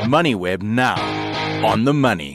MoneyWeb now. On the money.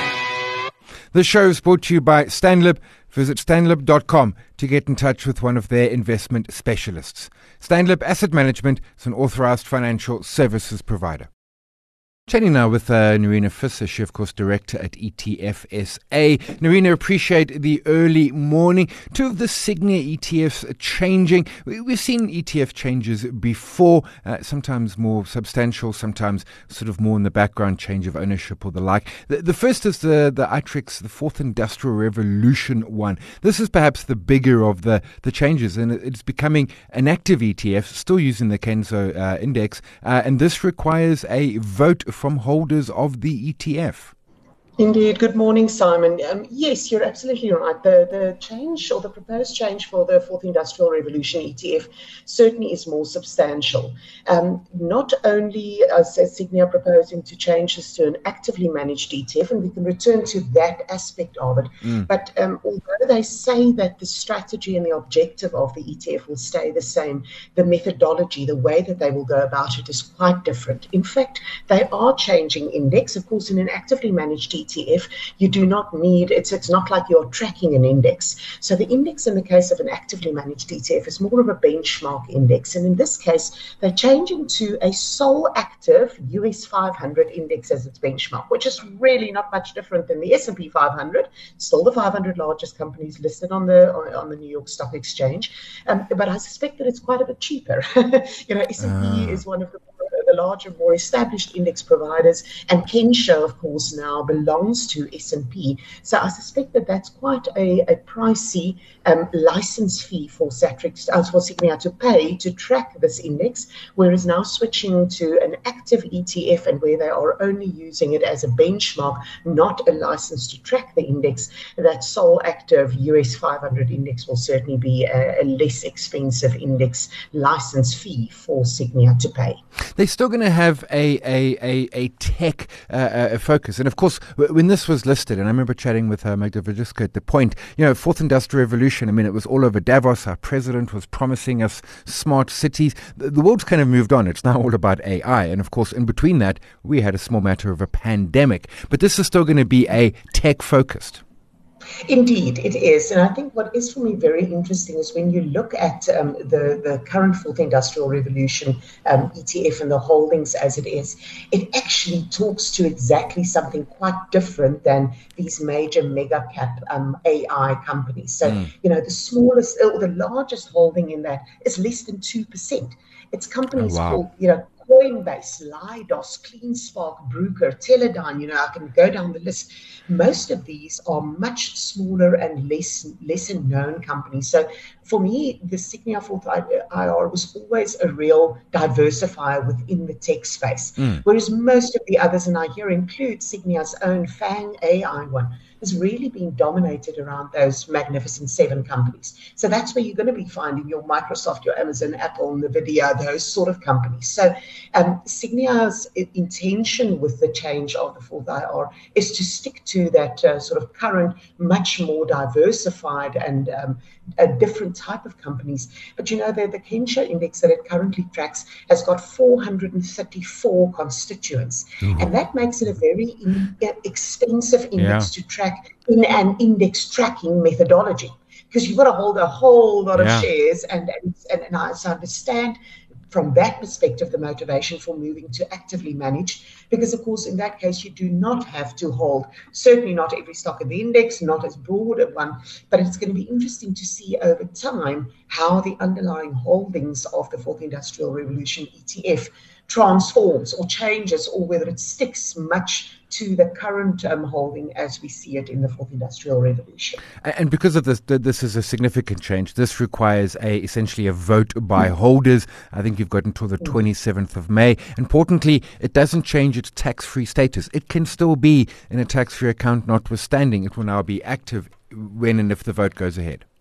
The show is brought to you by Stanlib. Visit stanlib.com to get in touch with one of their investment specialists. Stanlib Asset Management is an authorized financial services provider. Chatting now with Nerina Visser, she of course director at ETF SA. Nerina, appreciate the early morning. Two of the Signia ETFs are changing. We've seen ETF changes before, sometimes more substantial, sometimes sort of more in the background, change of ownership or the like. The first is the ITRIX, the Fourth Industrial Revolution one. This is perhaps the bigger of the changes, and it's becoming an active ETF, still using the Kenso index, and this requires a vote from holders of the ETF. Indeed. Good morning, Simon. Yes, you're absolutely right. The change or the proposed change for the Fourth Industrial Revolution ETF certainly is more substantial. Not only is Signia proposing to change this to an actively managed ETF, and we can return to that aspect of it, but although they say that the strategy and the objective of the ETF will stay the same, the methodology, the way that they will go about it is quite different. In fact, they are changing index. Of course, in an actively managed ETF, you do not need, it's not like you're tracking an index. So the index in the case of an actively managed ETF is more of a benchmark index. And in this case, they're changing to a sole active US 500 index as its benchmark, which is really not much different than the S&P 500, still the 500 largest companies listed on the New York Stock Exchange. But I suspect that it's quite a bit cheaper. S&P is one of the larger, more established index providers, and Kensho, of course, now belongs to S&P. So I suspect that that's quite a pricey license fee for Signia to pay to track this index, whereas now switching to an active ETF and where they are only using it as a benchmark, not a license to track the index, that sole active US 500 index will certainly be a less expensive index license fee for Signia to pay. They're still going to have a tech focus. And of course, when this was listed, and I remember chatting with Magda Vijiska at the point, Fourth Industrial Revolution, I mean, it was all over Davos. Our president was promising us smart cities. The world's kind of moved on. It's now all about AI. And of course, in between that, we had a small matter of a pandemic. But this is still going to be a tech-focused. Indeed, it is. And I think what is for me very interesting is when you look at the current Fourth Industrial Revolution ETF and the holdings as it is, it actually talks to exactly something quite different than these major mega cap AI companies. So, the smallest or the largest holding in that is less than 2%. It's companies called, Coinbase, Leidos, CleanSpark, Bruker, Teledyne, I can go down the list. Most of these are much smaller and lesser known companies. So for me, the Signia Fourth IR was always a real diversifier within the tech space. Whereas most of the others, and I here include Signia's own FANG AI one, has really been dominated around those magnificent 7 companies. So that's where you're going to be finding your Microsoft, your Amazon, Apple, NVIDIA, those sort of companies. So Signia's intention with the change of the Fourth IR is to stick to that sort of current, much more diversified and a different type of companies. But the Kensho index that it currently tracks has got 434 constituents. And that makes it a very expensive index to track in an index tracking methodology, because you've got to hold a whole lot of shares. And I understand from that perspective the motivation for moving to actively managed, because of course in that case you do not have to hold, certainly not every stock in the index, not as broad a one, but it's going to be interesting to see over time how the underlying holdings of the Fourth Industrial Revolution ETF transforms or changes, or whether it sticks much to the current holding as we see it in the Fourth Industrial Revolution. And because of this, this is a significant change. This requires essentially a vote by holders. I think you've got until the 27th of May. Importantly, it doesn't change its tax-free status. It can still be in a tax-free account, notwithstanding. It will now be active when and if the vote goes ahead.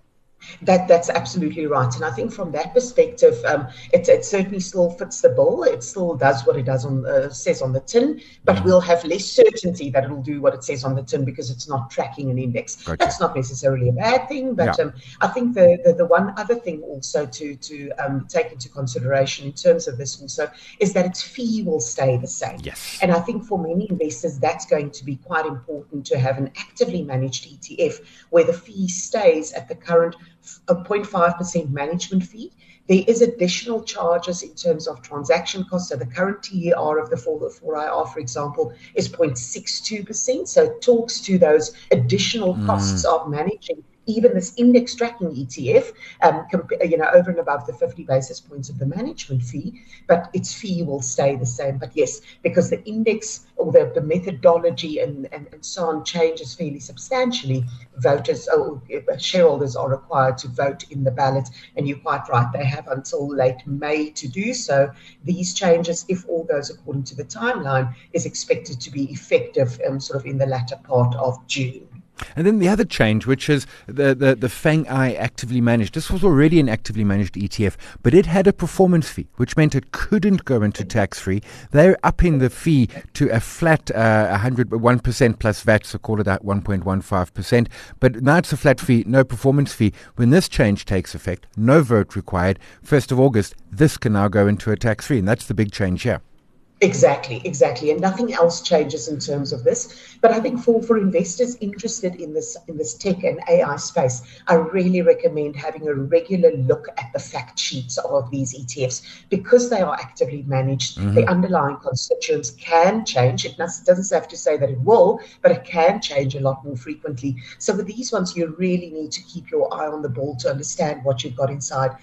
That's absolutely right, and I think from that perspective, it certainly still fits the bill. It still does what it does says on the tin, but we'll have less certainty that it'll do what it says on the tin because it's not tracking an index. Gotcha. That's not necessarily a bad thing, but I think the one other thing also to take into consideration in terms of this also is that its fee will stay the same. Yes, and I think for many investors that's going to be quite important to have an actively managed ETF where the fee stays at the current 0.5% management fee. There is additional charges in terms of transaction costs. So the current TER of the 4IR, for example, is 0.62%. So it talks to those additional costs of managing even this index tracking ETF, over and above the 50 basis points of the management fee, but its fee will stay the same. But yes, because the index or the methodology and so on changes fairly substantially, voters or shareholders are required to vote in the ballot. And you're quite right, they have until late May to do so. These changes, if all goes according to the timeline, is expected to be effective sort of in the latter part of June. And then the other change, which is the FANG actively managed. This was already an actively managed ETF, but it had a performance fee, which meant it couldn't go into tax-free. They're upping the fee to a flat 1% plus VAT, so call it at 1.15%. But now it's a flat fee, no performance fee. When this change takes effect, no vote required, 1st of August, this can now go into a tax-free, and that's the big change here. Exactly. And nothing else changes in terms of this. But I think for investors interested in this tech and AI space, I really recommend having a regular look at the fact sheets of these ETFs because they are actively managed. The underlying constituents can change. It doesn't have to say that it will, but it can change a lot more frequently. So with these ones, you really need to keep your eye on the ball to understand what you've got inside.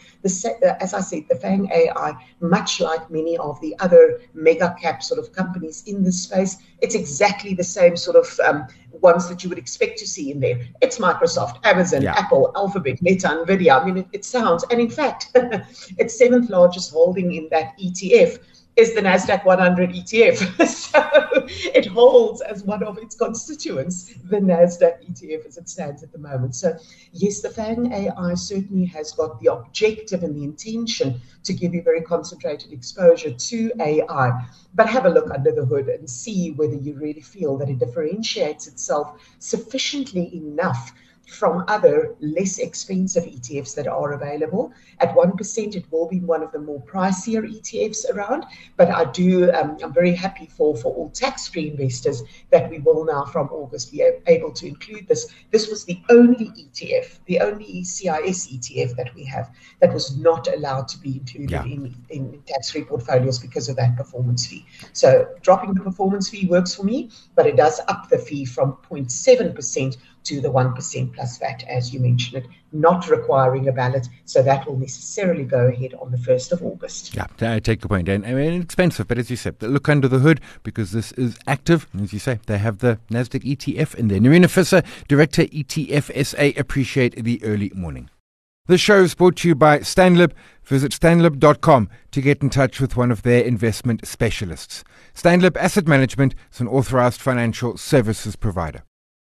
As I said, the FANG AI, much like many of the other mega cap sort of companies in this space, it's exactly the same sort of ones that you would expect to see in there. It's Microsoft, Amazon, Apple, Alphabet, Meta, Nvidia. I mean, it sounds, and in fact, its 7th largest holding in that ETF is the NASDAQ 100 ETF. So it holds as one of its constituents the NASDAQ ETF as it stands at the moment. So yes, the FANG AI certainly has got the objective and the intention to give you very concentrated exposure to AI. But have a look under the hood and see whether you really feel that it differentiates itself sufficiently enough from other less expensive ETFs that are available. At 1%, it will be one of the more pricier ETFs around, but I'm very happy for all tax-free investors that we will now from August be able to include this. This was the only ETF, the only CIS ETF that we have that was not allowed to be included in tax-free portfolios because of that performance fee. So dropping the performance fee works for me, but it does up the fee from 0.7% to the 1% plus VAT, as you mentioned it, not requiring a ballot. So that will necessarily go ahead on the 1st of August. Yeah, I take the point. And I mean, expensive, but as you said, look under the hood because this is active. And as you say, they have the NASDAQ ETF in there. Nerina Visser, Director ETF SA, appreciate the early morning. The show is brought to you by Stanlib. Visit stanlib.com to get in touch with one of their investment specialists. Stanlib Asset Management is an authorized financial services provider.